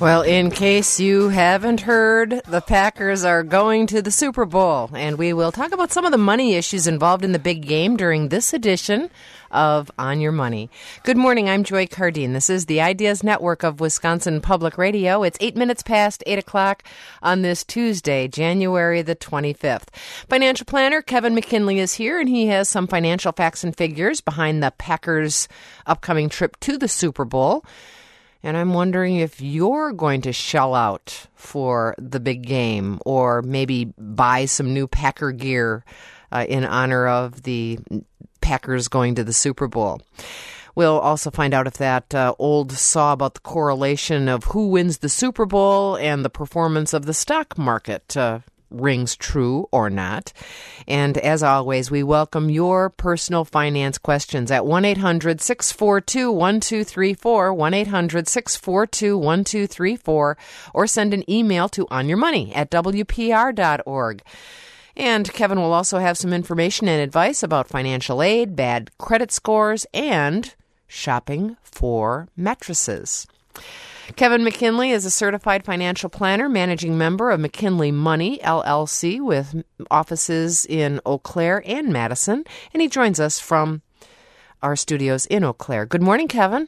Well, in case you haven't heard, the Packers are going to the Super Bowl, and we will talk about some of the money issues involved in the big game during this edition of On Your Money. Good morning, I'm Joy Cardine. This is the Ideas Network of Wisconsin Public Radio. It's 8 minutes past 8 o'clock on this Tuesday, January the 25th. Financial planner Kevin McKinley is here, and he has some financial facts and figures behind the Packers' upcoming trip to the Super Bowl. And I'm wondering if you're going to shell out for the big game or maybe buy some new Packer gear in honor of the Packers going to the Super Bowl. We'll also find out if that old saw about the correlation of who wins the Super Bowl and the performance of the stock market rings true or not. And as always, we welcome your personal finance questions at 1-800-642-1234, 1-800-642-1234, or send an email to onyourmoney@wpr.org. And Kevin will also have some information and advice about financial aid, bad credit scores, and shopping for mattresses. Kevin McKinley is a certified financial planner, managing member of McKinley Money, LLC, with offices in Eau Claire and Madison, and he joins us from our studios in Eau Claire. Good morning, Kevin.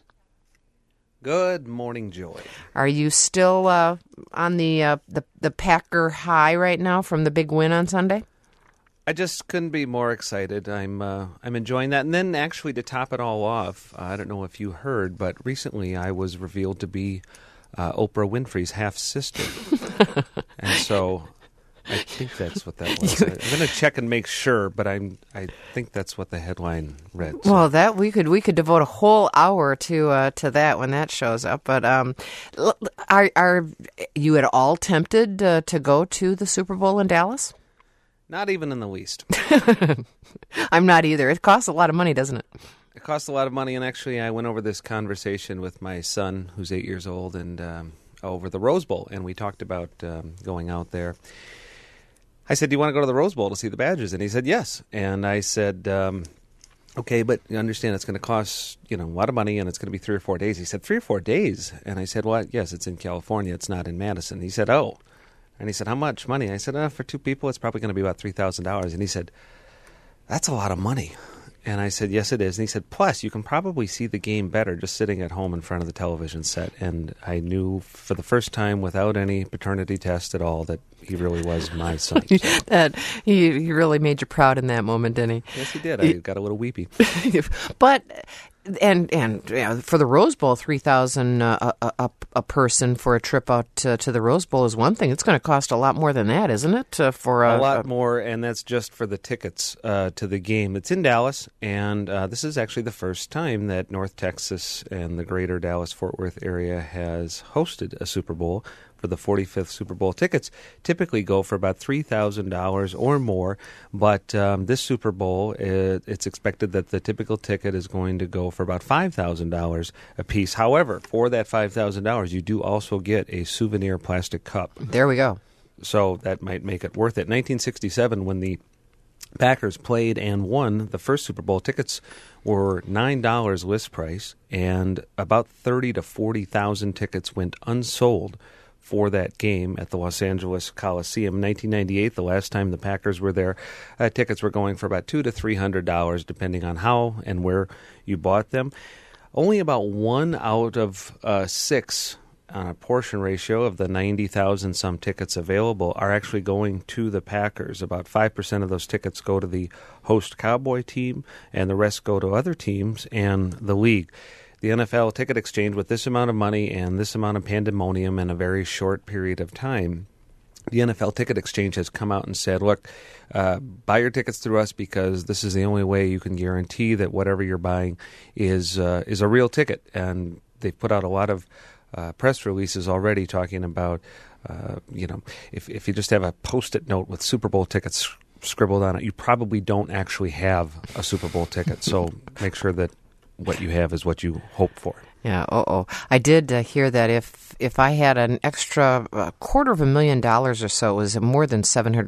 Good morning, Joy. Are you still on the Packer high right now from the big win on Sunday? I just couldn't be more excited. I'm enjoying that. And then actually to top it all off, I don't know if you heard, but recently I was revealed to be Oprah Winfrey's half-sister. And so I think that's what that was. I'm going to check and make sure, but I think that's what the headline read. So. Well, that we could devote a whole hour to that when that shows up. But are you at all tempted to go to the Super Bowl in Dallas? Not even in the least. I'm not either. It costs a lot of money, doesn't it? It costs a lot of money, and actually I went over this conversation with my son, who's 8 years old, and over the Rose Bowl, and we talked about going out there. I said, do you want to go to the Rose Bowl to see the Badgers? And he said, yes. And I said, okay, but you understand it's going to cost a lot of money, and it's going to be 3 or 4 days. He said, 3 or 4 days? And I said, well, yes, it's in California. It's not in Madison. He said, oh. And he said, how much money? I said, for 2 people, it's probably going to be about $3,000. And he said, that's a lot of money. And I said, yes, it is. And he said, plus, you can probably see the game better just sitting at home in front of the television set. And I knew for the first time, without any paternity test at all, that he really was my son. So. That he really made you proud in that moment, didn't he? Yes, he did. I got a little weepy. But... And for the Rose Bowl, $3,000 a person for a trip out to the Rose Bowl is one thing. It's going to cost a lot more than that, isn't it? For a lot more, and that's just for the tickets to the game. It's in Dallas, and this is actually the first time that North Texas and the greater Dallas-Fort Worth area has hosted a Super Bowl. For the 45th Super Bowl. Tickets typically go for about $3,000 or more, but this Super Bowl, it's expected that the typical ticket is going to go for about $5,000 a piece. However, for that $5,000, you do also get a souvenir plastic cup. There we go. So that might make it worth it. 1967, when the Packers played and won the first Super Bowl, tickets were $9 list price, and about 30,000 to 40,000 tickets went unsold for that game at the Los Angeles Coliseum. In 1998, the last time the Packers were there, tickets were going for about $200 to $300, depending on how and where you bought them. Only about 1 out of 6 on a portion ratio of the 90,000 some tickets available are actually going to the Packers. About 5% of those tickets go to the host Cowboy team, and the rest go to other teams and the league. The NFL Ticket Exchange, with this amount of money and this amount of pandemonium in a very short period of time, the NFL Ticket Exchange has come out and said, look, buy your tickets through us because this is the only way you can guarantee that whatever you're buying is a real ticket. And they've put out a lot of press releases already talking about, if you just have a Post-it note with Super Bowl tickets scribbled on it, you probably don't actually have a Super Bowl ticket. So make sure that what you have is what you hope for. Yeah. I did hear that if I had an extra $250,000 or so, it was more than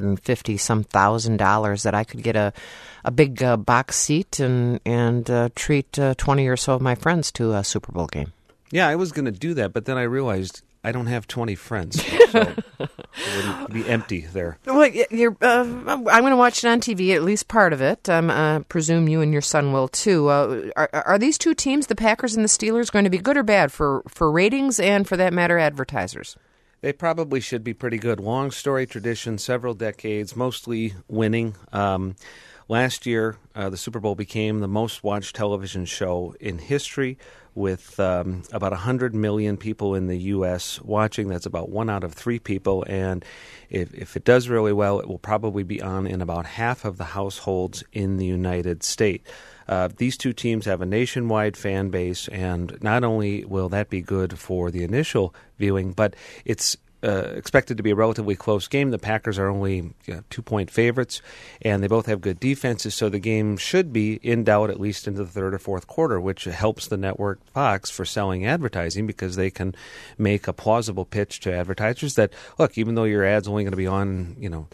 $750,000 that I could get a big box seat and treat 20 or so of my friends to a Super Bowl game. Yeah, I was going to do that, but then I realized I don't have 20 friends, so it wouldn't be empty there. Well, I'm going to watch it on TV, at least part of it. I presume you and your son will, too. Are these two teams, the Packers and the Steelers, going to be good or bad for ratings and, for that matter, advertisers? They probably should be pretty good. Long story tradition, several decades, mostly winning. Last year, the Super Bowl became the most watched television show in history, with about 100 million people in the U.S. watching. That's about 1 out of 3 people. And if it does really well, it will probably be on in about half of the households in the United States. These two teams have a nationwide fan base, and not only will that be good for the initial viewing, but it's expected to be a relatively close game. The Packers are only 2-point favorites, and they both have good defenses, so the game should be in doubt at least into the third or fourth quarter, which helps the network Fox for selling advertising, because they can make a plausible pitch to advertisers that, look, even though your ad's only going to be on,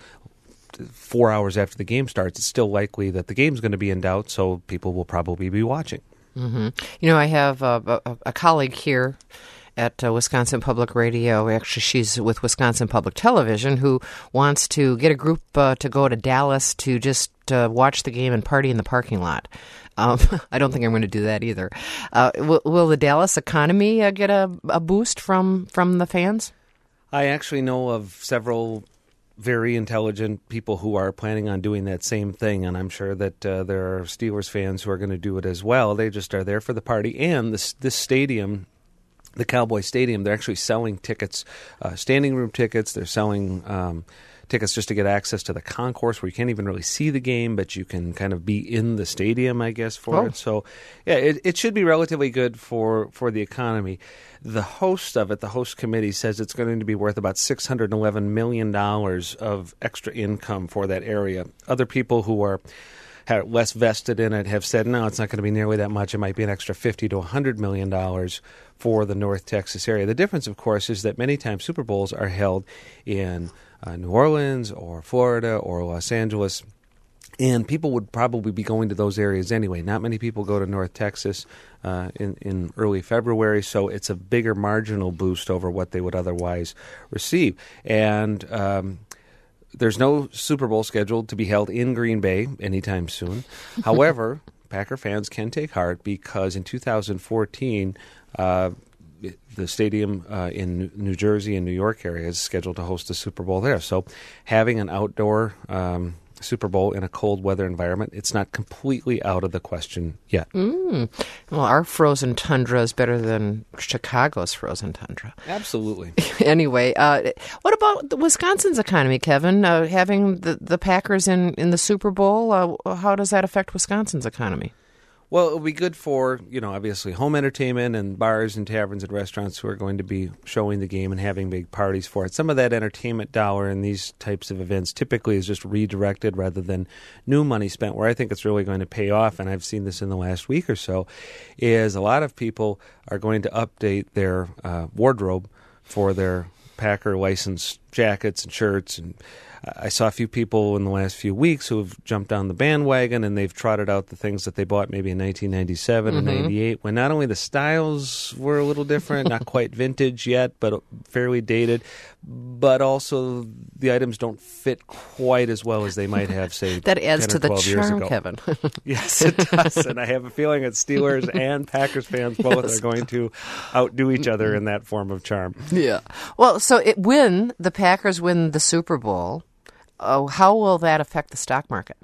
4 hours after the game starts, it's still likely that the game's going to be in doubt, so people will probably be watching. Mm-hmm. I have a colleague here at Wisconsin Public Radio. Actually, she's with Wisconsin Public Television, who wants to get a group to go to Dallas to just watch the game and party in the parking lot. I don't think I'm going to do that either. Will the Dallas economy get a boost from the fans? I actually know of several very intelligent people who are planning on doing that same thing, and I'm sure that there are Steelers fans who are going to do it as well. They just are there for the party. And this stadium, the Cowboy Stadium, they're actually selling tickets, standing room tickets. They're selling tickets just to get access to the concourse, where you can't even really see the game, but you can kind of be in the stadium, I guess, for it. So, yeah, it should be relatively good for the economy. The host of it, the host committee, says it's going to be worth about $611 million of extra income for that area. Other people who are less vested in it have said, no, it's not going to be nearly that much. It might be an extra $50 to $100 million for the North Texas area. The difference, of course, is that many times Super Bowls are held in New Orleans or Florida or Los Angeles, and people would probably be going to those areas anyway. Not many people go to North Texas in early February, so it's a bigger marginal boost over what they would otherwise receive. And there's no Super Bowl scheduled to be held in Green Bay anytime soon. However, Packer fans can take heart, because in 2014, the stadium in New Jersey and New York area is scheduled to host the Super Bowl there. So having an outdoor Super Bowl in a cold weather environment, it's not completely out of the question yet. Well, our frozen tundra is better than Chicago's frozen tundra. Absolutely. Anyway, what about Wisconsin's economy, Kevin? Having the Packers in the Super Bowl, how does that affect Wisconsin's economy? Well, it'll be good for, obviously home entertainment and bars and taverns and restaurants who are going to be showing the game and having big parties for it. Some of that entertainment dollar in these types of events typically is just redirected rather than new money spent. Where I think it's really going to pay off, and I've seen this in the last week or so, is a lot of people are going to update their wardrobe for their Packer licensed jackets and shirts. And I saw a few people in the last few weeks who have jumped on the bandwagon, and they've trotted out the things that they bought maybe in 1997 and 98, when not only the styles were a little different, not quite vintage yet, but fairly dated, but also the items don't fit quite as well as they might have, say, that adds 10 to or the 12 years charm, ago. Kevin. Yes, it does. And I have a feeling that Steelers and Packers fans both are going to outdo each other in that form of charm. Yeah. Well, so when the Packers win the Super Bowl, how will that affect the stock market?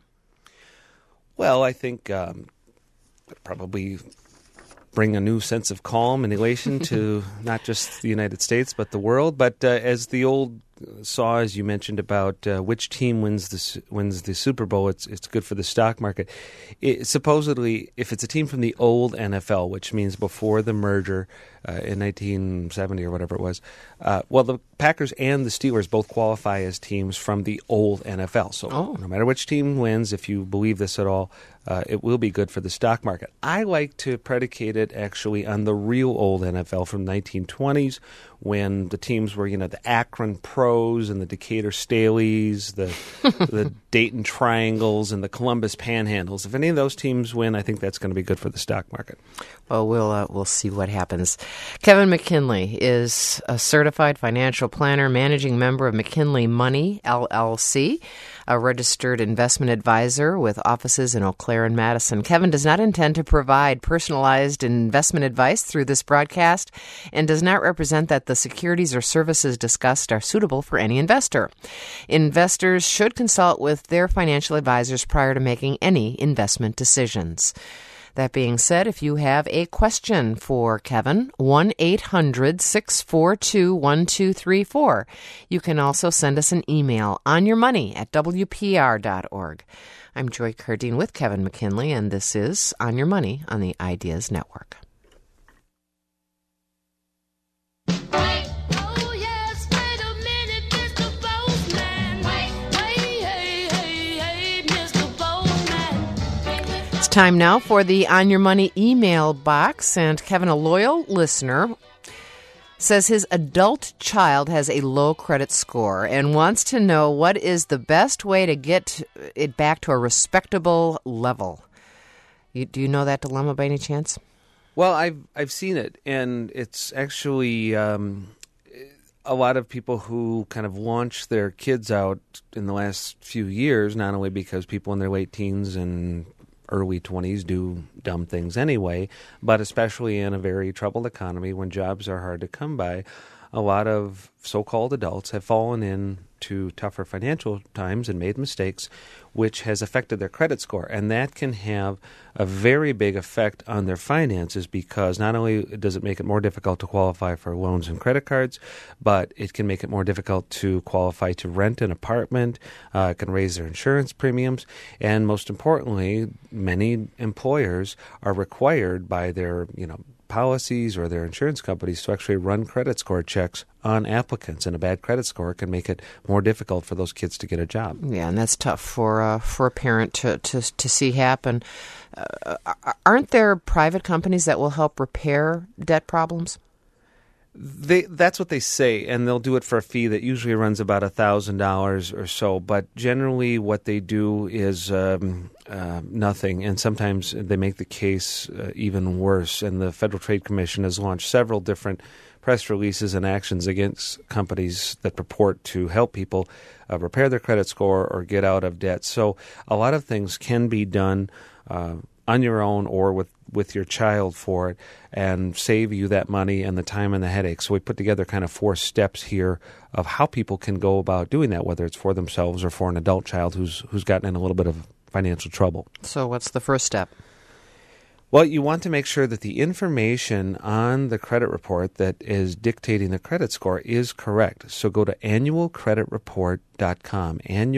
Well, I think probably bring a new sense of calm and elation to not just the United States but the world. But as the old saw, as you mentioned, about which team wins the Super Bowl, it's good for the stock market. Supposedly, if it's a team from the old NFL, which means before the merger in 1970 or whatever it was, well, the Packers and the Steelers both qualify as teams from the old NFL. So no matter which team wins, if you believe this at all, it will be good for the stock market. I like to predicate it actually on the real old NFL from the 1920s, when the teams were, the Akron Pros and the Decatur Staleys, the Dayton Triangles and the Columbus Panhandles. If any of those teams win, I think that's going to be good for the stock market. Well, we'll see what happens. Kevin McKinley is a certified financial planner, managing member of McKinley Money, LLC, a registered investment advisor with offices in Eau Claire and Madison. Kevin does not intend to provide personalized investment advice through this broadcast and does not represent that the securities or services discussed are suitable for any investor. Investors should consult with their financial advisors prior to making any investment decisions. That being said, if you have a question for Kevin, 1-800-642-1234. You can also send us an email, onyourmoney@wpr.org. I'm Joy Cardine with Kevin McKinley, and this is On Your Money on the Ideas Network. Time now for the On Your Money email box, and Kevin, a loyal listener, says his adult child has a low credit score and wants to know what is the best way to get it back to a respectable level. Do you know that dilemma by any chance? Well, I've seen it, and it's actually a lot of people who kind of launch their kids out in the last few years, not only because people in their late teens and early 20s do dumb things anyway, but especially in a very troubled economy when jobs are hard to come by, a lot of so-called adults have fallen into tougher financial times and made mistakes, which has affected their credit score. And that can have a very big effect on their finances, because not only does it make it more difficult to qualify for loans and credit cards, but it can make it more difficult to qualify to rent an apartment. It can raise their insurance premiums. And most importantly, many employers are required by their, policies or their insurance companies to actually run credit score checks on applicants, and a bad credit score can make it more difficult for those kids to get a job. Yeah, and that's tough for a parent to see happen. Aren't there private companies that will help repair debt problems? That's what they say, and they'll do it for a fee that usually runs about $1,000 or so. But generally, what they do is nothing, and sometimes they make the case even worse. And the Federal Trade Commission has launched several different press releases and actions against companies that purport to help people repair their credit score or get out of debt. So a lot of things can be done on your own or with your child for it, and save you that money and the time and the headache. So we put together kind of 4 steps here of how people can go about doing that, whether it's for themselves or for an adult child who's gotten in a little bit of financial trouble. So what's the first step? Well, you want to make sure that the information on the credit report that is dictating the credit score is correct. So go to annualcreditreport.com,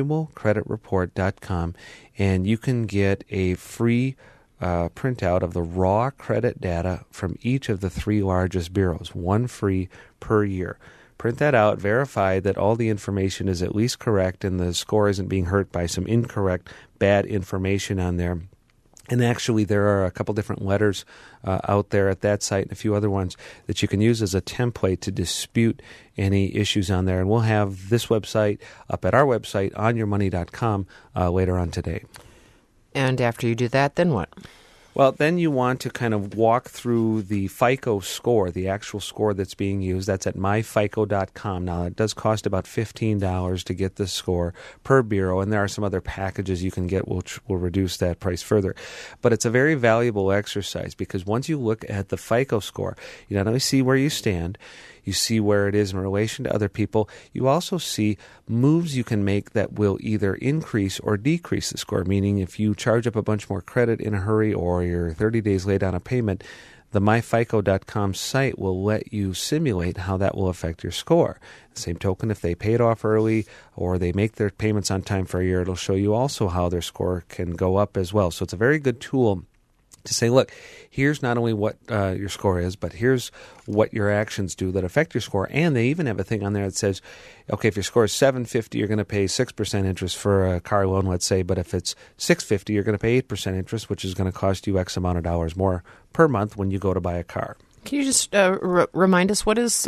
annualcreditreport.com, and you can get a free printout of the raw credit data from each of the 3 largest bureaus, 1 free per year. Print that out, verify that all the information is at least correct and the score isn't being hurt by some incorrect, bad information on there. And actually, there are a couple different letters out there at that site and a few other ones that you can use as a template to dispute any issues on there. And we'll have this website up at our website, onyourmoney.com, later on today. And after you do that, then what? Well, then you want to kind of walk through the FICO score, the actual score that's being used. That's at myfico.com. Now, it does cost about $15 to get the score per bureau, and there are some other packages you can get which will reduce that price further. But it's a very valuable exercise, because once you look at the FICO score, you not only see where you stand, you see where it is in relation to other people. You also see moves you can make that will either increase or decrease the score, meaning if you charge up a bunch more credit in a hurry or you're 30 days late on a payment, the myfico.com site will let you simulate how that will affect your score. Same token, if they pay it off early or they make their payments on time for a year, it'll show you also how their score can go up as well. So it's a very good tool to say, look, here's not only what your score is, but here's what your actions do that affect your score. And they even have a thing on there that says, okay, if your score is 750, you're going to pay 6% interest for a car loan, let's say. But if it's 650, you're going to pay 8% interest, which is going to cost you X amount of dollars more per month when you go to buy a car. Can you just remind us, what is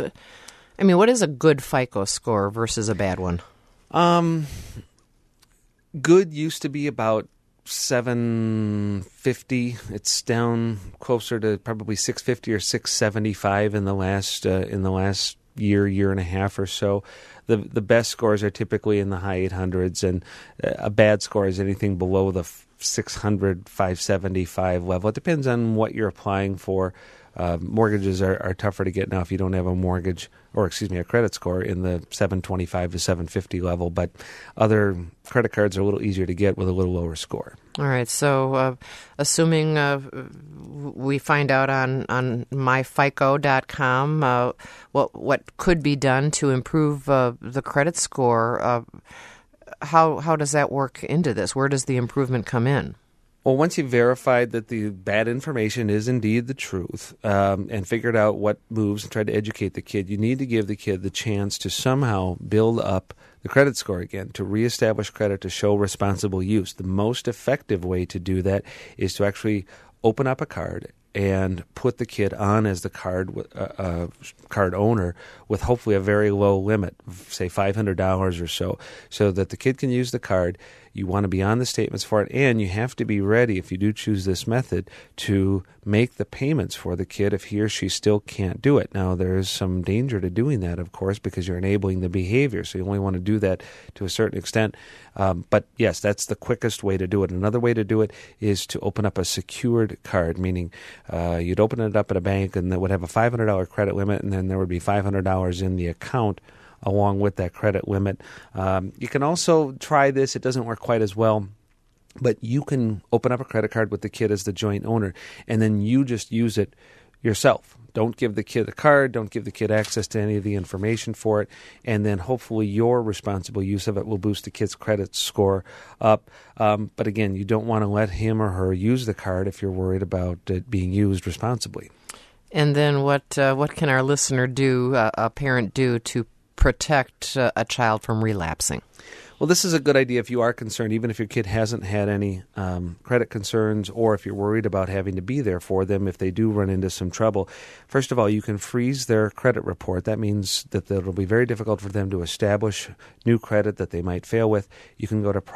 a good FICO score versus a bad one? Good used to be about $750. It's down closer to probably $650 or $675 in the last year and a half or so. The best scores are typically in the high 800s, and a bad score is anything below the 600, 575 level. It depends on what you're applying for. Mortgages are tougher to get now if you don't have a credit score in the 725 to 750 level, but other credit cards are a little easier to get with a little lower score. All right, so assuming we find out on myfico.com what could be done to improve the credit score, how does that work into this? Where does the improvement come in? Well, once you've verified that the bad information is indeed the truth and figured out what moves and tried to educate the kid, you need to give the kid the chance to somehow build up the credit score again, to reestablish credit, to show responsible use. The most effective way to do that is to actually open up a card and put the kid on as the card owner with hopefully a very low limit, say $500 or so that the kid can use the card. You want to be on the statements for it, and you have to be ready, if you do choose this method, to make the payments for the kid if he or she still can't do it. Now, there is some danger to doing that, of course, because you're enabling the behavior, so you only want to do that to a certain extent. But yes, that's the quickest way to do it. Another way to do it is to open up a secured card, meaning you'd open it up at a bank and that would have a $500 credit limit, and then there would be $500 in the account along with that credit limit. You can also try this. It doesn't work quite as well, but you can open up a credit card with the kid as the joint owner, and then you just use it yourself. Don't give the kid the card. Don't give the kid access to any of the information for it. And then hopefully your responsible use of it will boost the kid's credit score up. But again, you don't want to let him or her use the card if you're worried about it being used responsibly. And then what can our listener do, a parent do, to protect a child from relapsing? Well, this is a good idea if you are concerned, even if your kid hasn't had any credit concerns, or if you're worried about having to be there for them if they do run into some trouble. First of all, you can freeze their credit report. That means that it'll be very difficult for them to establish new credit that they might fail with. You can go to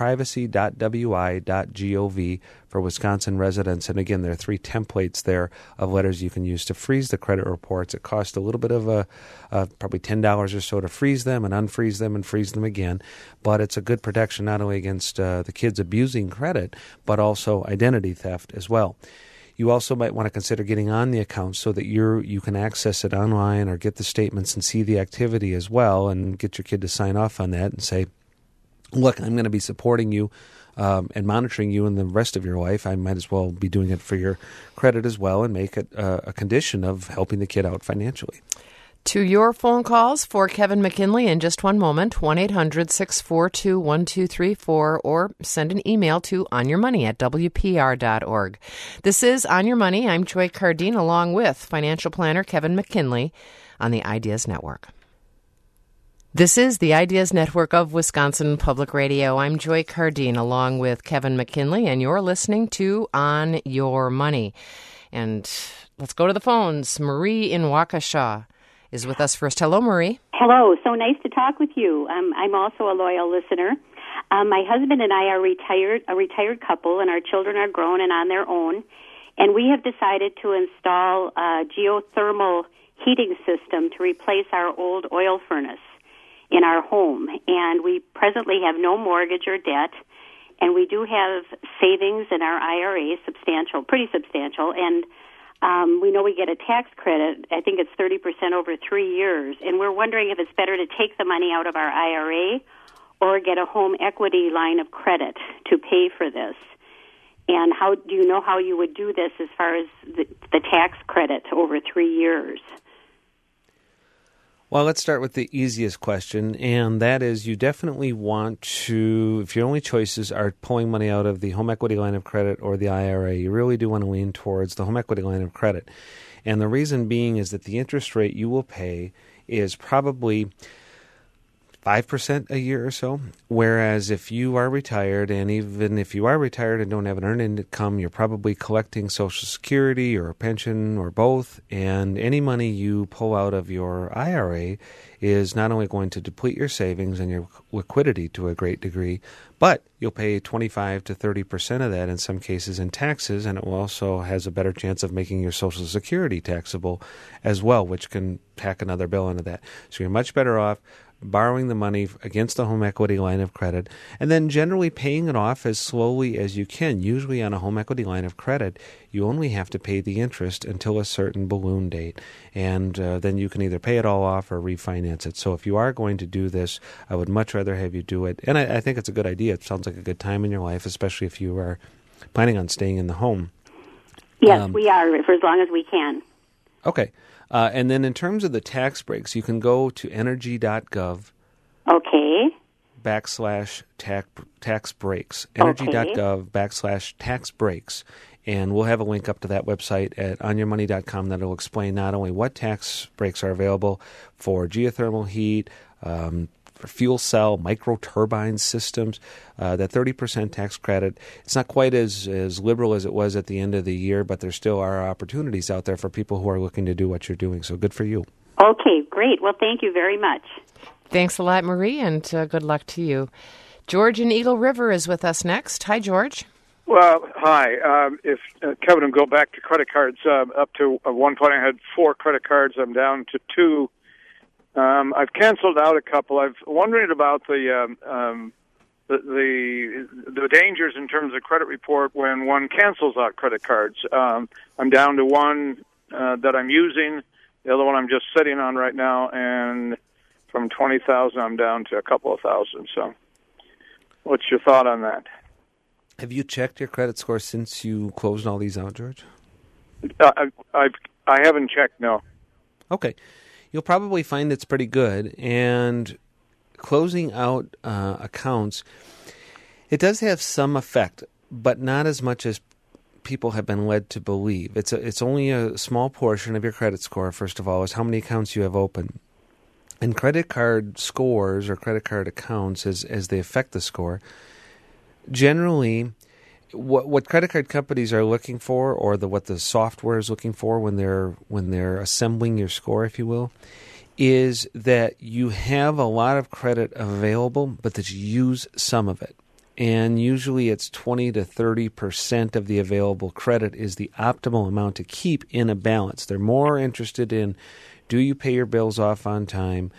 privacy.wi.gov for Wisconsin residents. And again, there are 3 templates there of letters you can use to freeze the credit reports. It costs a little bit of probably $10 or so to freeze them and unfreeze them and freeze them again. But it's a good protection not only against the kids abusing credit, but also identity theft as well. You also might want to consider getting on the account so that you can access it online or get the statements and see the activity as well, and get your kid to sign off on that and say, look, I'm going to be supporting you and monitoring you in the rest of your life. I might as well be doing it for your credit as well, and make it a condition of helping the kid out financially. To your phone calls for Kevin McKinley in just one moment, 1-800-642-1234, or send an email to onyourmoney@wpr.org. This is On Your Money. I'm Joy Cardine, along with financial planner Kevin McKinley on the Ideas Network. This is the Ideas Network of Wisconsin Public Radio. I'm Joy Cardine, along with Kevin McKinley, and you're listening to On Your Money. And let's go to the phones. Marie in Waukesha is with us first. Hello, Marie. Hello. So nice to talk with you. I'm also a loyal listener. My husband and I are a retired couple, and our children are grown and on their own. And we have decided to install a geothermal heating system to replace our old oil furnace in our home. And we presently have no mortgage or debt, and we do have savings in our IRA, pretty substantial, and we know we get a tax credit. I think it's 30% over 3 years, and we're wondering if it's better to take the money out of our IRA or get a home equity line of credit to pay for this. And how do you know how you would do this as far as the tax credit over 3 years? Well, let's start with the easiest question, and that is you definitely want to, if your only choices are pulling money out of the home equity line of credit or the IRA, you really do want to lean towards the home equity line of credit. And the reason being is that the interest rate you will pay is probably 5% a year or so. Whereas if you are retired, and even if you are retired and don't have an earned income, you're probably collecting Social Security or a pension or both. And any money you pull out of your IRA is not only going to deplete your savings and your liquidity to a great degree, but you'll pay 25 to 30% of that in some cases in taxes, and it will also has a better chance of making your Social Security taxable as well, which can tack another bill into that. So you're much better off borrowing the money against the home equity line of credit, and then generally paying it off as slowly as you can. Usually on a home equity line of credit, you only have to pay the interest until a certain balloon date, and then you can either pay it all off or refinance it. So if you are going to do this, I would much rather have you do it, and I think it's a good idea. It sounds like a good time in your life, especially if you are planning on staying in the home. Yes, we are, for as long as we can. Okay. And then in terms of the tax breaks, you can go to energy.gov. Okay. /tax breaks. Energy.gov /tax breaks. And we'll have a link up to that website at onyourmoney.com that will explain not only what tax breaks are available for geothermal heat, for fuel cell, micro-turbine systems, that 30% tax credit. It's not quite as liberal as it was at the end of the year, but there still are opportunities out there for people who are looking to do what you're doing. So good for you. Okay, great. Well, thank you very much. Thanks a lot, Marie, and good luck to you. George in Eagle River is with us next. Hi, George. Well, hi. If Kevin will go back to credit cards, up to one point I had 4 credit cards. I'm down to 2. I've canceled out a couple. I'm wondering about the dangers in terms of credit report when one cancels out credit cards. I'm down to one that I'm using. The other one I'm just sitting on right now, and from 20,000 I'm down to a couple of thousand. So, what's your thought on that? Have you checked your credit score since you closed all these out, George? I haven't checked. No. Okay. You'll probably find it's pretty good. And closing out accounts, it does have some effect, but not as much as people have been led to believe. It's only a small portion of your credit score, first of all, is how many accounts you have open. And credit card scores or credit card accounts, as they affect the score, generally what credit card companies are looking for, or what the software is looking for when they're assembling your score, if you will, is that you have a lot of credit available, but that you use some of it. And usually it's 20 to 30% of the available credit is the optimal amount to keep in a balance. They're more interested in, do you pay your bills off on time?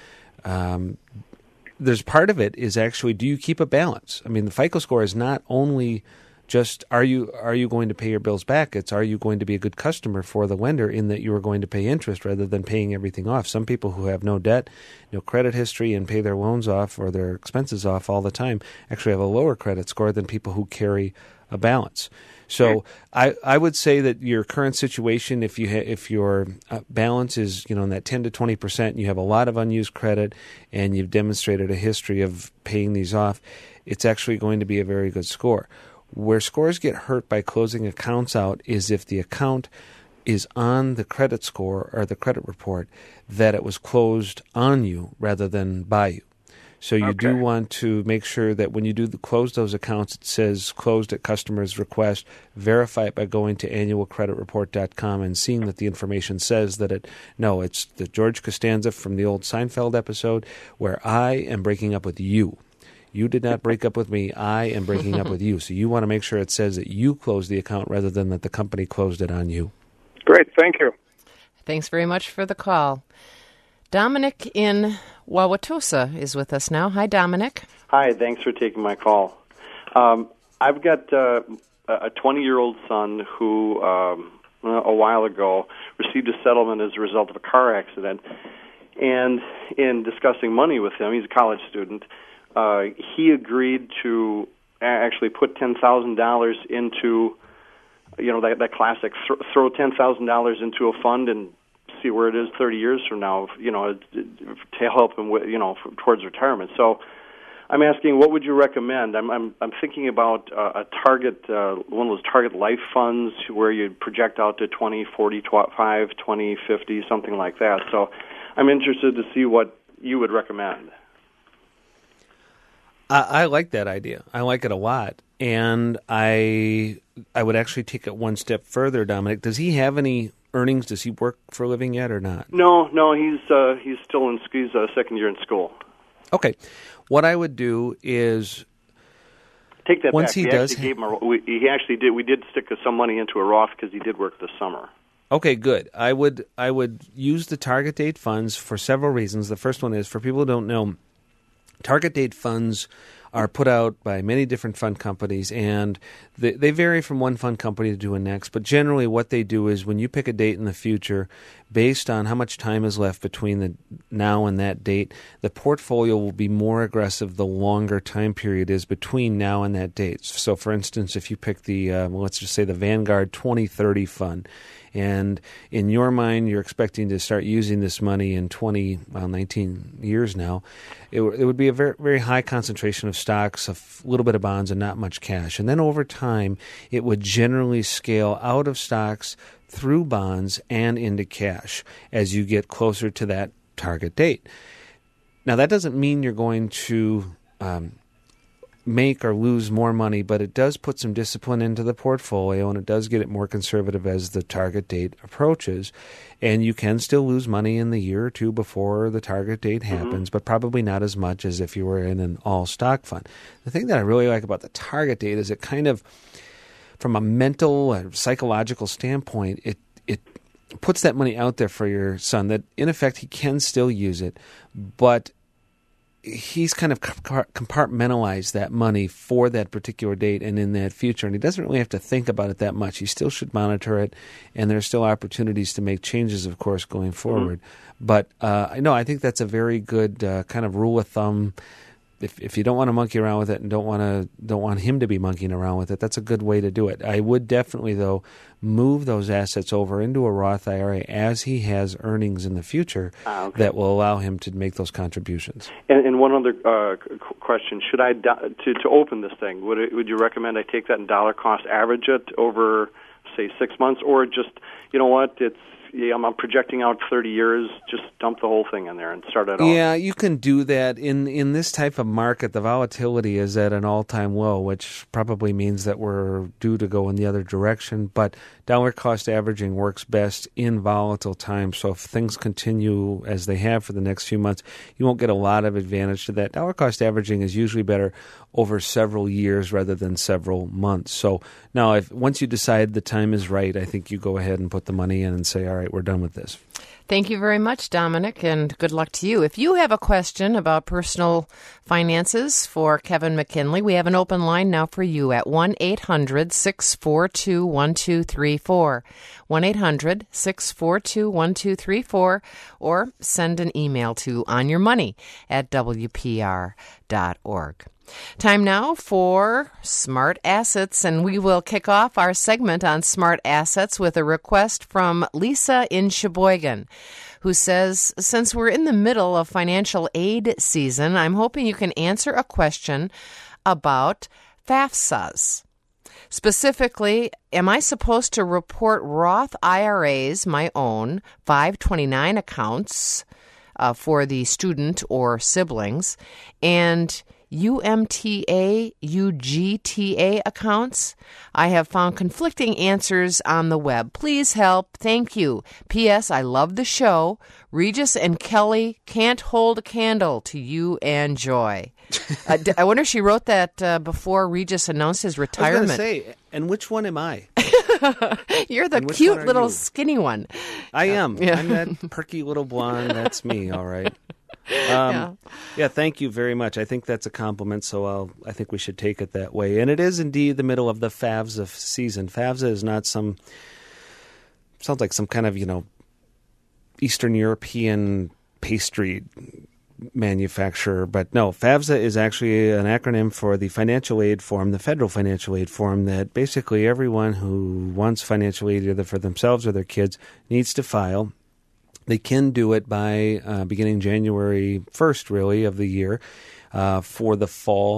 There's part of it is actually, do you keep a balance? I mean, the FICO score is not only just are you going to pay your bills back? It's, are you going to be a good customer for the lender in that you are going to pay interest rather than paying everything off? Some people who have no debt, no credit history, and pay their loans off or their expenses off all the time actually have a lower credit score than people who carry a balance. So I would say that your current situation, if your balance is in that 10 to 20%, and you have a lot of unused credit, and you've demonstrated a history of paying these off, it's actually going to be a very good score. Where scores get hurt by closing accounts out is if the account is on the credit score or the credit report that it was closed on you rather than by you. So you do want to make sure that when you do close those accounts, it says closed at customer's request. Verify it by going to annualcreditreport.com and seeing that the information says that it's the George Costanza from the old Seinfeld episode where I am breaking up with you. You did not break up with me. I am breaking up with you. So you want to make sure it says that you closed the account rather than that the company closed it on you. Great. Thank you. Thanks very much for the call. Dominic in Wauwatosa is with us now. Hi, Dominic. Hi. Thanks for taking my call. I've got a 20-year-old son who a while ago received a settlement as a result of a car accident. And in discussing money with him, he's a college student, he agreed to actually put $10,000 into, that classic throw $10,000 into a fund and see where it is 30 years from now, to help him with, towards retirement. So I'm asking, what would you recommend? I'm thinking about a target, one of those target life funds where you project out to 20, 40, 5, 20, 50, something like that. So I'm interested to see what you would recommend. I like that idea. I like it a lot. And I would actually take it one step further, Dominic. Does he have any earnings? Does he work for a living yet or not? No, he's still he's second year in school. Okay. What I would do is take that once back. he does, he actually did. We did stick some money into a Roth because he did work this summer. Okay, good. I would use the target date funds for several reasons. The first one is, for people who don't know, target date funds are put out by many different fund companies, and they vary from one fund company to the next. But generally what they do is when you pick a date in the future, based on how much time is left between the now and that date, the portfolio will be more aggressive the longer time period is between now and that date. So, for instance, if you pick the, let's just say the Vanguard 2030 fund, and in your mind you're expecting to start using this money in 19 years now, it would be a very, very high concentration of stocks, a little bit of bonds, and not much cash. And then over time, it would generally scale out of stocks through bonds and into cash as you get closer to that target date. Now, that doesn't mean you're going to make or lose more money, but it does put some discipline into the portfolio, and it does get it more conservative as the target date approaches. And you can still lose money in the year or two before the target date happens, but probably not as much as if you were in an all-stock fund. The thing that I really like about the target date is it kind of, from a mental or psychological standpoint, it puts that money out there for your son that, in effect, he can still use it, but he's kind of compartmentalized that money for that particular date and in that future, and he doesn't really have to think about it that much. He still should monitor it, and there are still opportunities to make changes, of course, going forward. But no, I think that's a very good kind of rule of thumb. If you don't want to monkey around with it and don't want him to be monkeying around with it, that's a good way to do it. I would definitely, though, move those assets over into a Roth IRA as he has earnings in the future that will allow him to make those contributions. And one other question: should I to open this thing? Would you recommend I take that and dollar cost average it over, say, 6 months, or just, you know what, I'm projecting out 30 years, just dump the whole thing in there and start it off? Yeah, you can do that. In this type of market, the volatility is at an all-time low, which probably means that we're due to go in the other direction. But dollar cost averaging works best in volatile times. So if things continue as they have for the next few months, you won't get a lot of advantage to that. Dollar cost averaging is usually better over several years rather than several months. So now, once you decide the time is right, I think you go ahead and put the money in and say, all right, we're done with this. Thank you very much, Dominic, and good luck to you. If you have a question about personal finances for Kevin McKinley, we have an open line now for you at 1-800-642-1234, 1-800-642-1234, or send an email to onyourmoney@wpr.org. Time now for Smart Assets, and we will kick off our segment on Smart Assets with a request from Lisa in Sheboygan, who says, since we're in the middle of financial aid season, I'm hoping you can answer a question about FAFSAs. Specifically, am I supposed to report Roth IRAs, my own 529 accounts for the student or siblings, and UMTA, UGTA accounts? I have found conflicting answers on the web. Please help. Thank you. P.S. I love the show. Regis and Kelly can't hold a candle to you and Joy. I wonder if she wrote that before Regis announced his retirement. I was going to say, and which one am I? You're the cute little skinny one. I am. Yeah. I'm that perky little blonde. That's me, all right. Yeah, thank you very much. I think that's a compliment, so I think we should take it that way. And it is indeed the middle of the FAFSA season. FAFSA is not sounds like some kind of, Eastern European pastry manufacturer, but no, FAFSA is actually an acronym for the financial aid form, the federal financial aid form that basically everyone who wants financial aid either for themselves or their kids needs to file. They can do it by beginning January 1st, really, of the year for the fall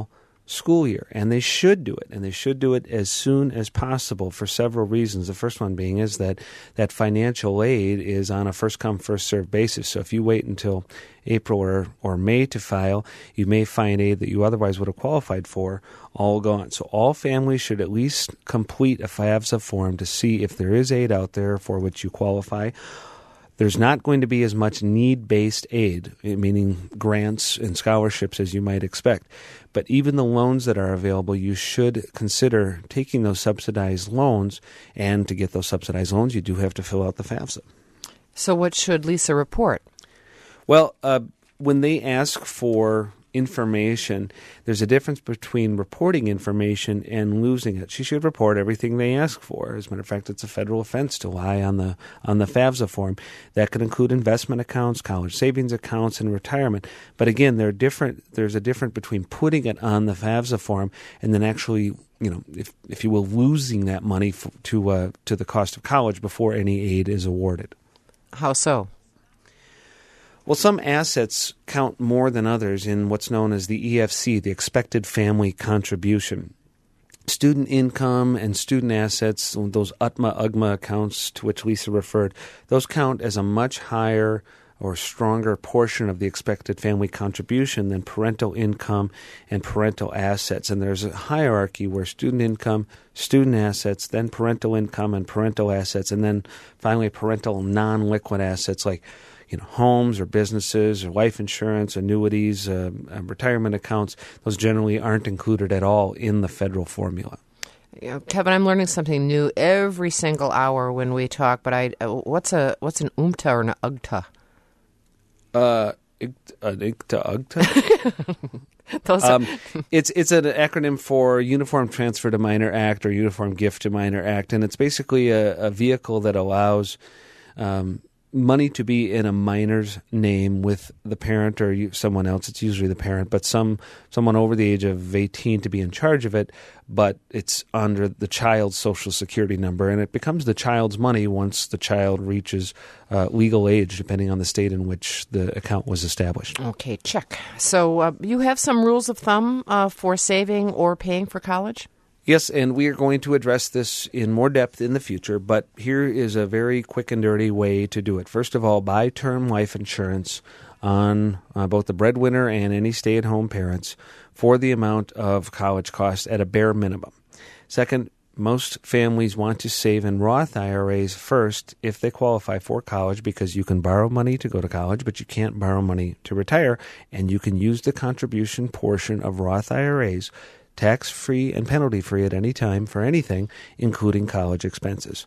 school year, and they should do it, and they should do it as soon as possible for several reasons. The first one being is that financial aid is on a first-come, first-served basis. So if you wait until April or May to file, you may find aid that you otherwise would have qualified for all gone. So all families should at least complete a FAFSA form to see if there is aid out there for which you qualify. There's not going to be as much need-based aid, meaning grants and scholarships, as you might expect. But even the loans that are available, you should consider taking those subsidized loans. And to get those subsidized loans, you do have to fill out the FAFSA. So what should Lisa report? Well, when they ask for information, there's a difference between reporting information and losing it. She should report everything they ask for. As a matter of fact, it's a federal offense to lie on the FAFSA form. That could include investment accounts, college savings accounts, and retirement. But again, there's a difference between putting it on the FAFSA form and then actually, if you will, losing that money to the cost of college before any aid is awarded. How so? Well, some assets count more than others in what's known as the EFC, the Expected Family Contribution. Student income and student assets, those UGMA accounts to which Lisa referred, those count as a much higher or stronger portion of the expected family contribution than parental income and parental assets. And there's a hierarchy where student income, student assets, then parental income and parental assets, and then finally parental non-liquid assets like homes or businesses or life insurance, annuities, retirement accounts. Those generally aren't included at all in the federal formula. Kevin, I'm learning something new every single hour when we talk. But what's an UMTA or an UGTA? It's an acronym for Uniform Transfer to Minor Act or Uniform Gift to Minor Act, and it's basically a vehicle that allows money to be in a minor's name with the parent or someone else. It's usually the parent, but someone over the age of 18 to be in charge of it, but it's under the child's Social Security number, and it becomes the child's money once the child reaches legal age, depending on the state in which the account was established. Okay, check. So you have some rules of thumb for saving or paying for college? Yes, and we are going to address this in more depth in the future, but here is a very quick and dirty way to do it. First of all, buy term life insurance on both the breadwinner and any stay-at-home parents for the amount of college costs at a bare minimum. Second, most families want to save in Roth IRAs first if they qualify for college, because you can borrow money to go to college, but you can't borrow money to retire, and you can use the contribution portion of Roth IRAs tax-free and penalty-free at any time for anything, including college expenses.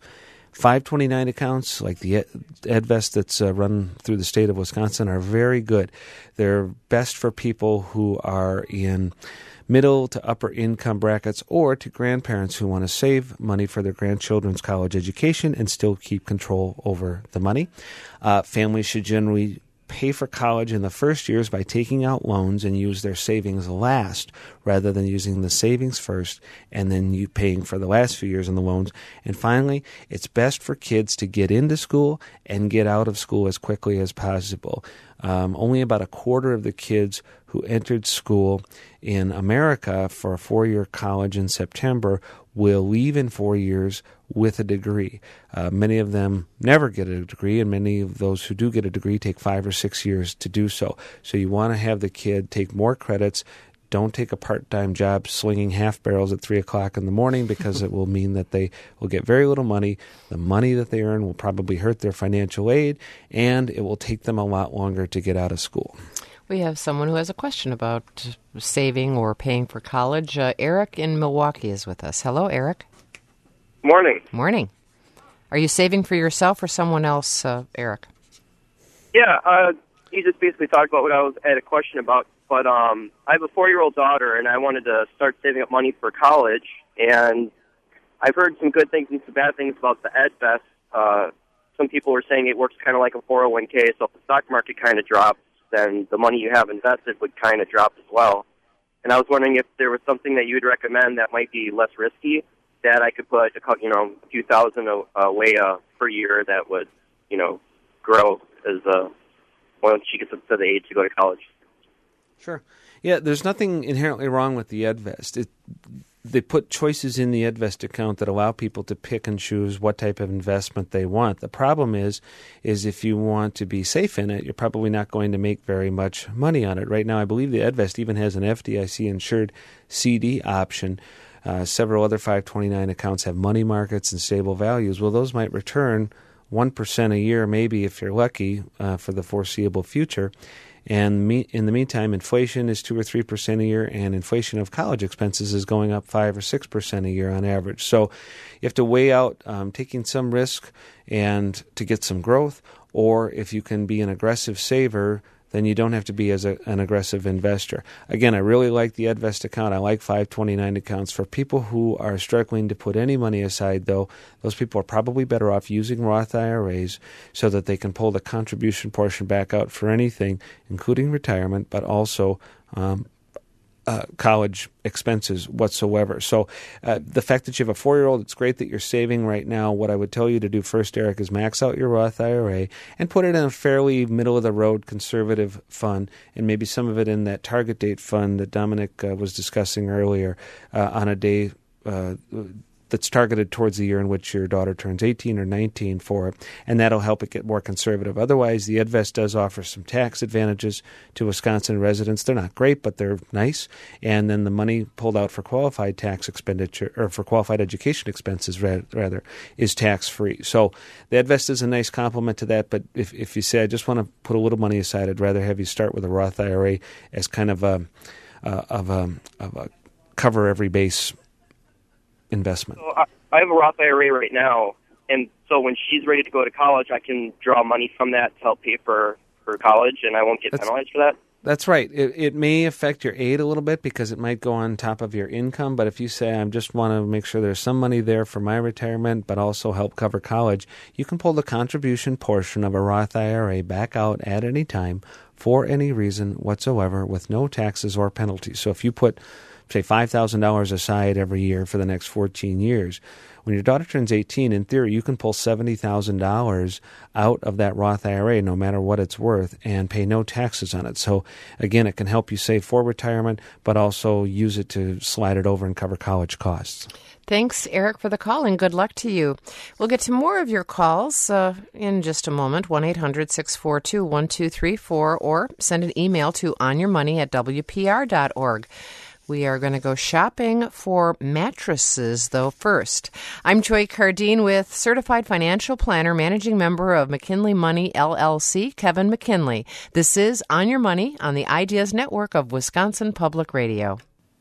529 accounts like the EdVest that's run through the state of Wisconsin are very good. They're best for people who are in middle to upper income brackets or to grandparents who want to save money for their grandchildren's college education and still keep control over the money. Families should generally pay for college in the first years by taking out loans and use their savings last rather than using the savings first and then you paying for the last few years on the loans. And finally, it's best for kids to get into school and get out of school as quickly as possible. Only about a quarter of the kids who entered school in America for a 4-year college in September will leave in 4 years with a degree. Many of them never get a degree, and many of those who do get a degree take 5 or 6 years to do so. So you want to have the kid take more credits. Don't take a part-time job slinging half barrels at 3 o'clock in the morning, because it will mean that they will get very little money. The money that they earn will probably hurt their financial aid, and it will take them a lot longer to get out of school. We have someone who has a question about saving or paying for college. Eric in Milwaukee is with us. Hello, Eric. Morning. Morning. Are you saving for yourself or someone else, Eric? Yeah, he just basically talked about what I had a question about. But I have a 4-year-old daughter, and I wanted to start saving up money for college. And I've heard some good things and some bad things about the EdVest. Some people were saying it works kind of like a 401k, so if the stock market kind of drops, then the money you have invested would kind of drop as well. And I was wondering if there was something that you would recommend that might be less risky, that I could put a few thousand away per year that would, grow as once she gets up to the age to go to college. Sure. Yeah, there's nothing inherently wrong with the EdVest. They put choices in the EdVest account that allow people to pick and choose what type of investment they want. The problem is if you want to be safe in it, you're probably not going to make very much money on it. Right now, I believe the EdVest even has an FDIC-insured CD option. Several other 529 accounts have money markets and stable values. Well, those might return 1% a year, maybe if you're lucky, for the foreseeable future. And in the meantime, inflation is 2 or 3% a year, and inflation of college expenses is going up 5 or 6% a year on average. So you have to weigh out taking some risk and to get some growth, or if you can be an aggressive saver, then you don't have to be as an aggressive investor. Again, I really like the EdVest account. I like 529 accounts. For people who are struggling to put any money aside, though, those people are probably better off using Roth IRAs so that they can pull the contribution portion back out for anything, including retirement, but also college expenses whatsoever. So the fact that you have a 4-year-old, it's great that you're saving right now. What I would tell you to do first, Eric, is max out your Roth IRA and put it in a fairly middle-of-the-road conservative fund, and maybe some of it in that target date fund that Dominic was discussing earlier on a day that's targeted towards the year in which your daughter turns 18 or 19 for it, and that'll help it get more conservative. Otherwise, the EdVest does offer some tax advantages to Wisconsin residents. They're not great, but they're nice. And then the money pulled out for qualified tax expenditure, or for qualified education expenses, rather, is tax-free. So the EdVest is a nice complement to that, but if you say, I just want to put a little money aside, I'd rather have you start with a Roth IRA as kind of a cover every base investment. So I have a Roth IRA right now, and so when she's ready to go to college, I can draw money from that to help pay for college, and I won't get penalized for that? That's right. It may affect your aid a little bit because it might go on top of your income, but if you say, I just want to make sure there's some money there for my retirement, but also help cover college, you can pull the contribution portion of a Roth IRA back out at any time for any reason whatsoever with no taxes or penalties. So if you put, say, $5,000 aside every year for the next 14 years. When your daughter turns 18, in theory, you can pull $70,000 out of that Roth IRA, no matter what it's worth, and pay no taxes on it. So, again, it can help you save for retirement, but also use it to slide it over and cover college costs. Thanks, Eric, for the call, and good luck to you. We'll get to more of your calls in just a moment, 1-800-642-1234, or send an email to onyourmoney@wpr.org. We are going to go shopping for mattresses, though, first. I'm Joy Cardine with Certified Financial Planner, Managing Member of McKinley Money, LLC, Kevin McKinley. This is On Your Money on the Ideas Network of Wisconsin Public Radio.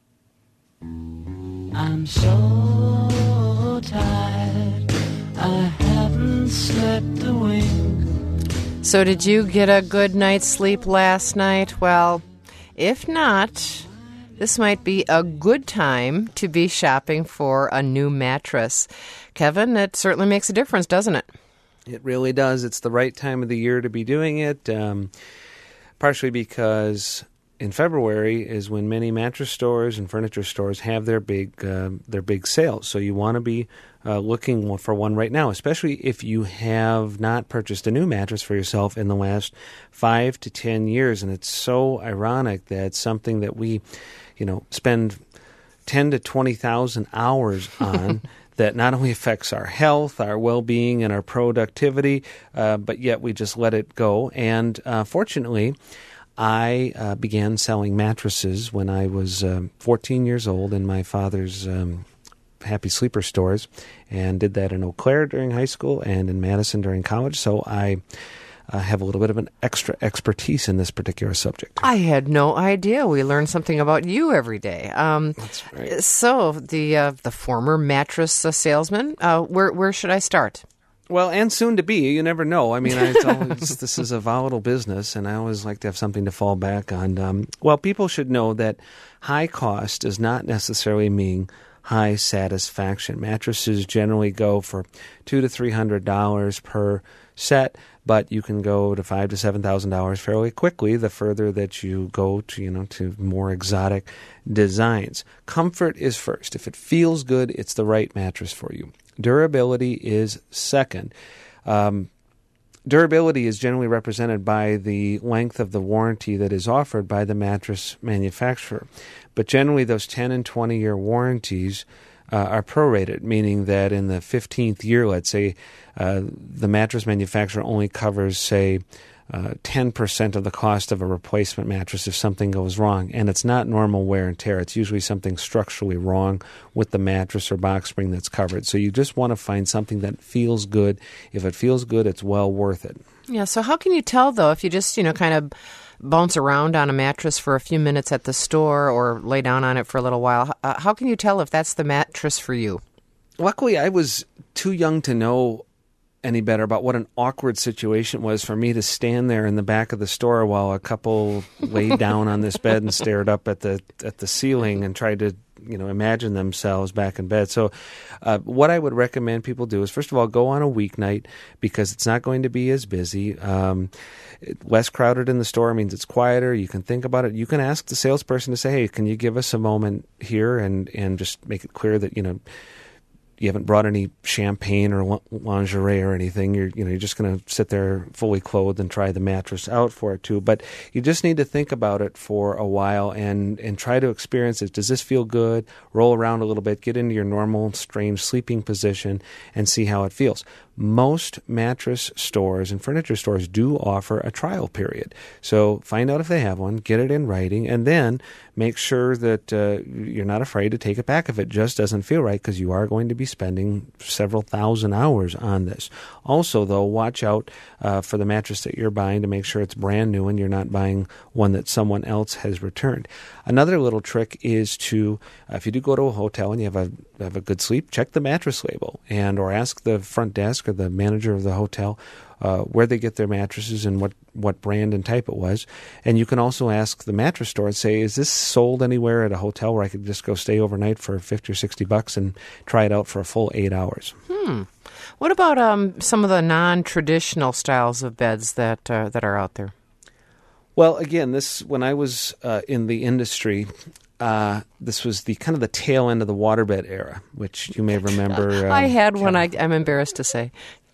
I'm so tired, I haven't slept a wink. So did you get a good night's sleep last night? Well, if not, this might be a good time to be shopping for a new mattress. Kevin, it certainly makes a difference, doesn't it? It really does. It's the right time of the year to be doing it, partially because in February is when many mattress stores and furniture stores have their big sales. So you want to be looking for one right now, especially if you have not purchased a new mattress for yourself in the last 5 to 10 years. And it's so ironic that something that we spend 10 to 20,000 hours on that not only affects our health, our well-being, and our productivity, but yet we just let it go. And fortunately, I began selling mattresses when I was 14 years old in my father's Happy Sleeper stores, and did that in Eau Claire during high school and in Madison during college. So I have a little bit of an extra expertise in this particular subject. I had no idea. We learn something about you every day. That's right. So the former mattress salesman, where should I start? Well, and soon to be. You never know. I mean, this is a volatile business, and I always like to have something to fall back on. Well, people should know that high cost does not necessarily mean high satisfaction. Mattresses generally go for $200 to $300 per set, but you can go to $5,000 to $7,000 fairly quickly the further that you go to more exotic designs. Comfort is first. If it feels good, it's the right mattress for you. Durability is second. durability is generally represented by the length of the warranty that is offered by the mattress manufacturer. But generally, those 10 and 20-year warranties are prorated, meaning that in the 15th year, let's say, the mattress manufacturer only covers, say, 10% of the cost of a replacement mattress if something goes wrong. And it's not normal wear and tear. It's usually something structurally wrong with the mattress or box spring that's covered. So you just want to find something that feels good. If it feels good, it's well worth it. Yeah, so how can you tell, though, if you just, kind of bounce around on a mattress for a few minutes at the store or lay down on it for a little while, how can you tell if that's the mattress for you? Luckily, I was too young to know any better about what an awkward situation was for me to stand there in the back of the store while a couple laid down on this bed and stared up at the ceiling and tried to imagine themselves back in bed. So what I would recommend people do is, first of all, go on a weeknight because it's not going to be as busy. Less crowded in the store means it's quieter. You can think about it. You can ask the salesperson to say, hey, can you give us a moment here and just make it clear that, you haven't brought any champagne or lingerie or anything. You're just going to sit there fully clothed and try the mattress out for it too. But you just need to think about it for a while and try to experience it. Does this feel good? Roll around a little bit, get into your normal, strange sleeping position, and see how it feels. Most mattress stores and furniture stores do offer a trial period. So find out if they have one, get it in writing, and then make sure that you're not afraid to take it back if it just doesn't feel right, because you are going to be spending several thousand hours on this. Also, though, watch out for the mattress that you're buying to make sure it's brand new and you're not buying one that someone else has returned. Another little trick is to, if you do go to a hotel and you have a good sleep, check the mattress label or ask the front desk or the manager of the hotel where they get their mattresses and what brand and type it was. And you can also ask the mattress store and say, is this sold anywhere at a hotel where I could just go stay overnight for $50 or $60 and try it out for a full 8 hours? What about some of the non-traditional styles of beds that are out there? Well, again, when I was in the industry, this was the kind of the tail end of the waterbed era, which you may remember. I had one. I'm embarrassed to say.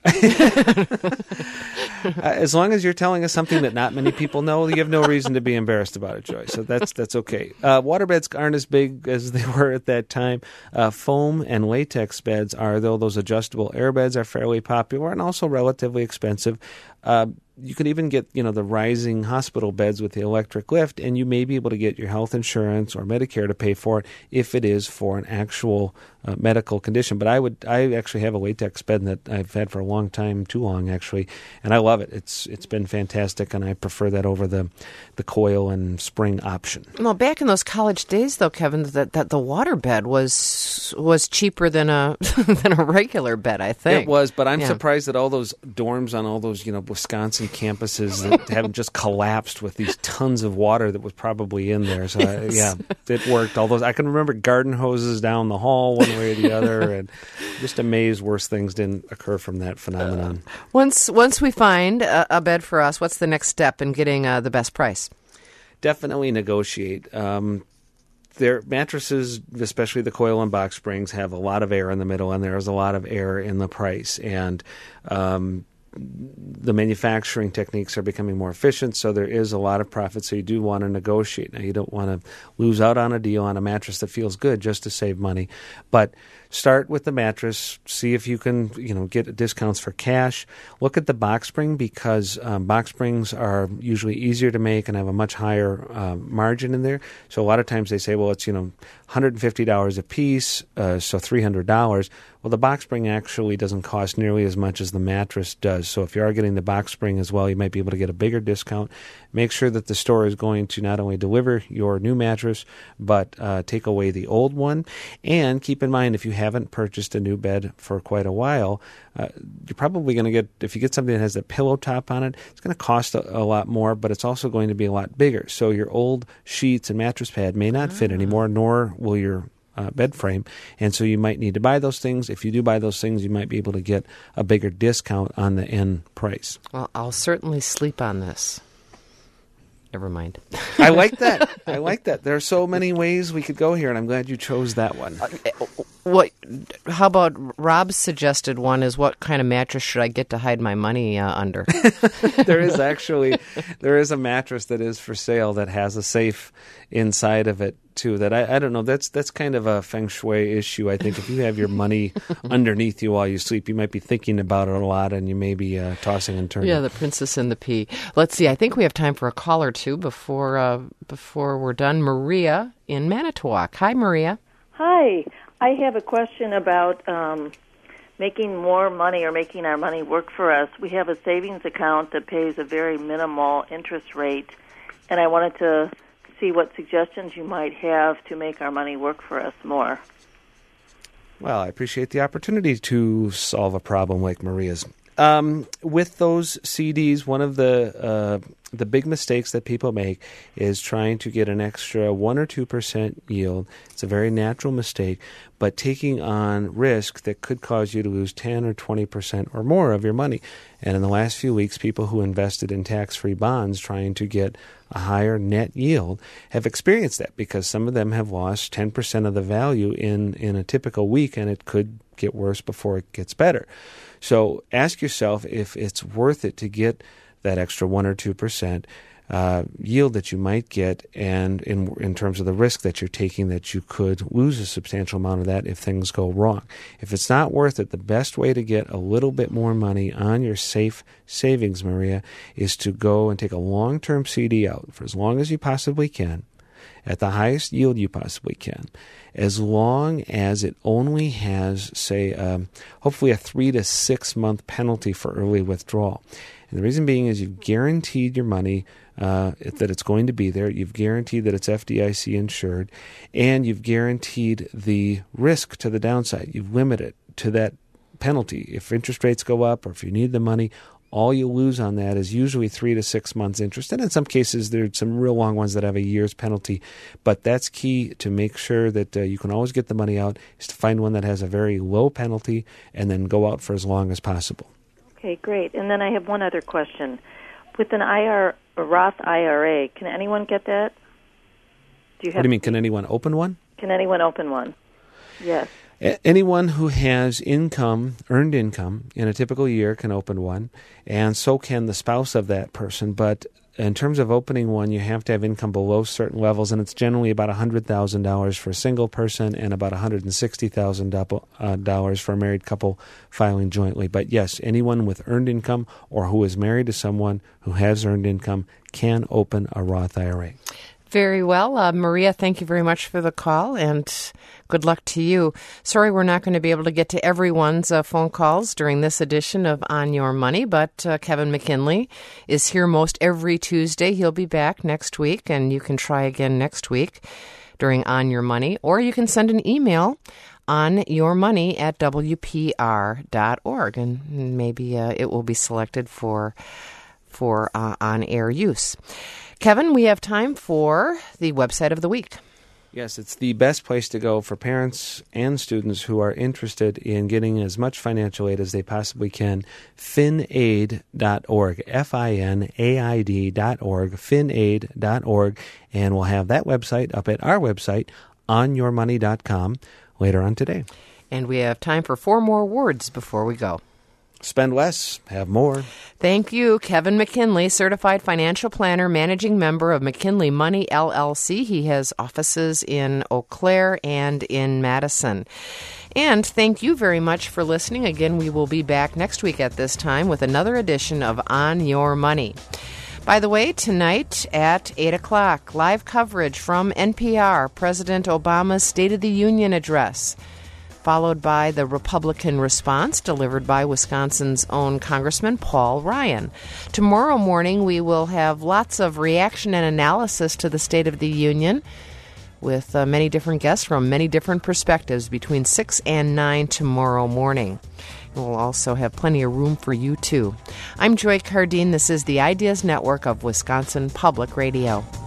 As long as you're telling us something that not many people know, you have no reason to be embarrassed about it, Joy. So that's okay. Waterbeds aren't as big as they were at that time. Foam and latex beds are, though. Those adjustable air beds are fairly popular and also relatively expensive. You can even get, the rising hospital beds with the electric lift, and you may be able to get your health insurance or Medicare to pay for it if it is for an actual medical condition. But I actually have a latex bed that I've had for a long time, too long actually, and I love it. It's been fantastic, and I prefer that over the coil and spring option. Well, back in those college days, though, Kevin, that the water bed was cheaper than a than a regular bed, I think. It was, but I'm surprised that all those dorms on all those Wisconsin campuses that haven't just collapsed with these tons of water that was probably in there. So it worked. All those, I can remember garden hoses down the hall one way or the other, and just amazed worse things didn't occur from that phenomenon. Once we find a bed for us, what's the next step in getting the best price? Definitely negotiate. Their mattresses, especially the coil and box springs, have a lot of air in the middle, and there is a lot of air in the price. And the manufacturing techniques are becoming more efficient, so there is a lot of profit. So you do want to negotiate. Now, you don't want to lose out on a deal on a mattress that feels good just to save money. But start with the mattress. See if you can, get discounts for cash. Look at the box spring, because box springs are usually easier to make and have a much higher margin in there. So a lot of times they say, well, it's $150 a piece, so $300. Well, the box spring actually doesn't cost nearly as much as the mattress does. So if you are getting the box spring as well, you might be able to get a bigger discount. Make sure that the store is going to not only deliver your new mattress, but take away the old one. And keep in mind, if you haven't purchased a new bed for quite a while, you're probably going to get, if you get something that has a pillow top on it, it's going to cost a lot more, but it's also going to be a lot bigger. So your old sheets and mattress pad may not fit anymore, nor will your bed frame, and so you might need to buy those things. If you do buy those things, you might be able to get a bigger discount on the end price. Well, I'll certainly sleep on this. Never mind. I like that. I like that. There are so many ways we could go here, and I'm glad you chose that one. How about Rob's suggested one is what kind of mattress should I get to hide my money under? There is a mattress that is for sale that has a safe inside of it too. That I don't know. That's kind of a feng shui issue. I think if you have your money underneath you while you sleep, you might be thinking about it a lot, and you may be tossing and turning. Yeah, the princess and the pea. Let's see. I think we have time for a call or two before we're done. Maria in Manitowoc. Hi, Maria. Hi. I have a question about making more money or making our money work for us. We have a savings account that pays a very minimal interest rate, and I wanted to see what suggestions you might have to make our money work for us more. Well, I appreciate the opportunity to solve a problem like Maria's. With those CDs, one of the big mistakes that people make is trying to get an extra 1 or 2% yield. It's a very natural mistake, but taking on risk that could cause you to lose 10 or 20% or more of your money. And in the last few weeks, people who invested in tax-free bonds trying to get a higher net yield have experienced that, because some of them have lost 10% of the value in a typical week, and it could get worse before it gets better. So ask yourself if it's worth it to get that extra 1 or 2% yield that you might get, and in terms of the risk that you're taking, that you could lose a substantial amount of that if things go wrong. If it's not worth it, the best way to get a little bit more money on your safe savings, Maria, is to go and take a long-term CD out for as long as you possibly can, at the highest yield you possibly can, as long as it only has, say, hopefully a 3 to 6 month penalty for early withdrawal. And the reason being is you've guaranteed your money that it's going to be there. You've guaranteed that it's FDIC insured, and you've guaranteed the risk to the downside. You've limited to that penalty. If interest rates go up or if you need the money, all you lose on that is usually 3 to 6 months interest. And in some cases, there's some real long ones that have a year's penalty. But that's key to make sure that you can always get the money out, is to find one that has a very low penalty and then go out for as long as possible. Okay, great. And then I have one other question. With a Roth IRA, can anyone get that? What do you mean, can anyone open one? Can anyone open one? Yes. Anyone who has income, earned income, in a typical year can open one, and so can the spouse of that person. But in terms of opening one, you have to have income below certain levels, and it's generally about $100,000 for a single person and about $160,000 for a married couple filing jointly. But yes, anyone with earned income or who is married to someone who has earned income can open a Roth IRA. Very well. Maria, thank you very much for the call, and good luck to you. Sorry we're not going to be able to get to everyone's phone calls during this edition of On Your Money, but Kevin McKinley is here most every Tuesday. He'll be back next week, and you can try again next week during On Your Money, or you can send an email onyourmoney@wpr.org, and maybe it will be selected for on-air use. Kevin, we have time for the website of the week. Yes, it's the best place to go for parents and students who are interested in getting as much financial aid as they possibly can. FinAid.org, FINAID.org, FinAid.org, and we'll have that website up at our website, onyourmoney.com, later on today. And we have time for 4 more words before we go. Spend less, have more. Thank you, Kevin McKinley, certified financial planner, managing member of McKinley Money, LLC. He has offices in Eau Claire and in Madison. And thank you very much for listening. Again, we will be back next week at this time with another edition of On Your Money. By the way, tonight at 8 o'clock, live coverage from NPR, President Obama's State of the Union address, followed by the Republican response delivered by Wisconsin's own Congressman Paul Ryan. Tomorrow morning, we will have lots of reaction and analysis to the State of the Union with many different guests from many different perspectives between 6 and 9 tomorrow morning. We'll also have plenty of room for you, too. I'm Joy Cardine. This is the Ideas Network of Wisconsin Public Radio.